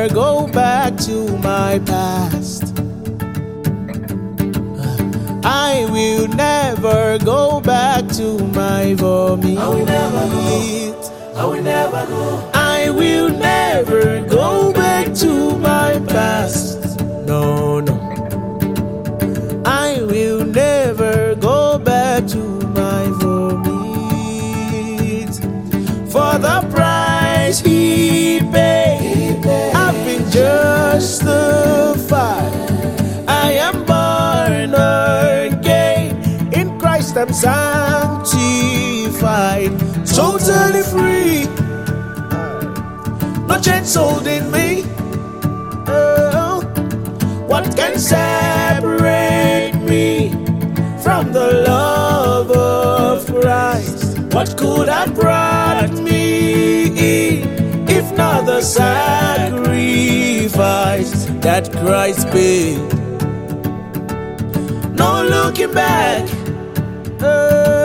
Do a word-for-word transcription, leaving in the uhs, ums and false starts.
never go back to my past. I will never go back to my vomit. I will never go. I will never go. I will never go back to my past. No, no. I will never go back to my vomit. For the price he paid, I've been justified. I am born again. In Christ I'm sanctified. Totally free. No chains holding me. Oh, what can separate me from the love of Christ? What could have brought me in if not the sacrifice that Christ paid? No looking back. Oh,